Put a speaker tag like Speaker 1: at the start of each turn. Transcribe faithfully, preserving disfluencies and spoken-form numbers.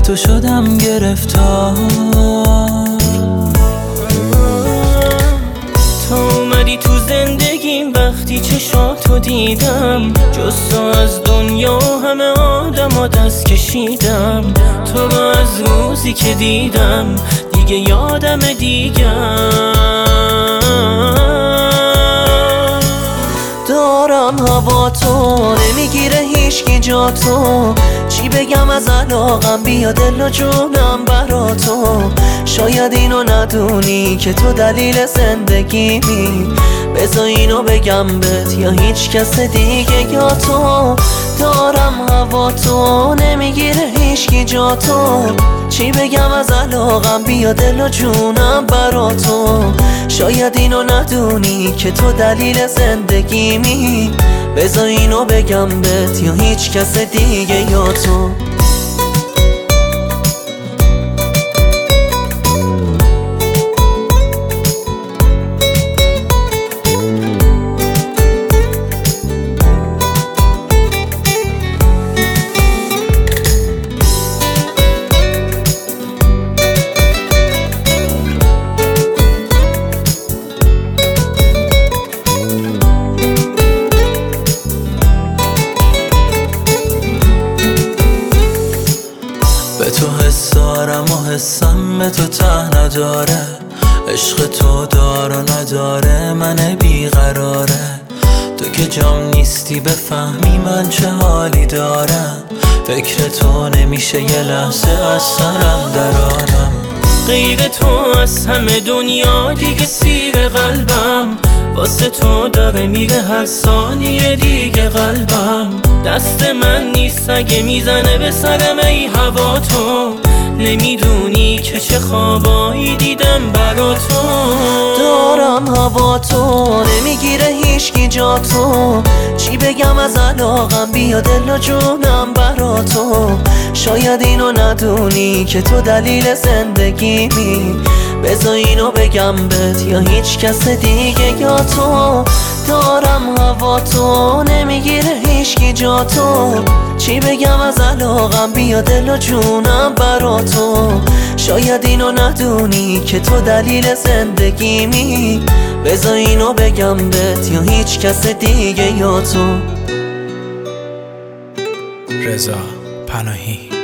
Speaker 1: تو شدم گرفتار.
Speaker 2: تو اومدی تو زندگیم وقتی چشاتو دیدم، جز تو از دنیا همه آدم ها دست کشیدم. تو رو از روزی که دیدم دیگه یادم دیگم.
Speaker 3: دارم هوا تو نمیگیره هیچکی جا تو، چی بگم از علاقم بیا دل و جونم برا تو. شاید اینو ندونی که تو دلیل زندگیمی، بذار اینو بگم بهت یا هیچ کس دیگه یا تو. دارم هوا تو نمیگیره هیچکی جا تو، چی بگم از علاقم بیا دل و جونم برا تو. شاید اینو ندونی که تو دلیل زندگیمی، بذار اینو بگم بهت یا هیچ کس دیگه یا تو.
Speaker 1: به تو حس دارم و حسم به تو ته نداره، عشق تو دار و نداره من بیقراره. تو که جام نیستی بفهمی من چه حالی دارم، فکر تو نمیشه یه لحظه از سرم درارم.
Speaker 2: غیر تو از همه دنیا دیگه سیر قلبم، واسه تو داره میره هر ثانیه دیگه قلبم. دست من نیست اگه میزنه به سرم ای هوا تو، نمیدونی که چه خوابایی دیدم برا تو.
Speaker 3: دارم هوا تو نمیگیره هیچکی جا تو، چی بگم از علاقم بیا دل و جونم برا تو. شاید اینو ندونی که تو دلیل زندگیمی، بذار اینو بگم بهت یا هیچ کس دیگه یا تو. دارم هوا تو نمیگیره هیچکی جا تو، چی بگم از علاقم بیا دل و جونم برا تو. شاید اینو ندونی که تو دلیل زندگیمی، بذار اینو بگم بهت یا هیچ کس دیگه یا تو.
Speaker 4: رضا پناهی.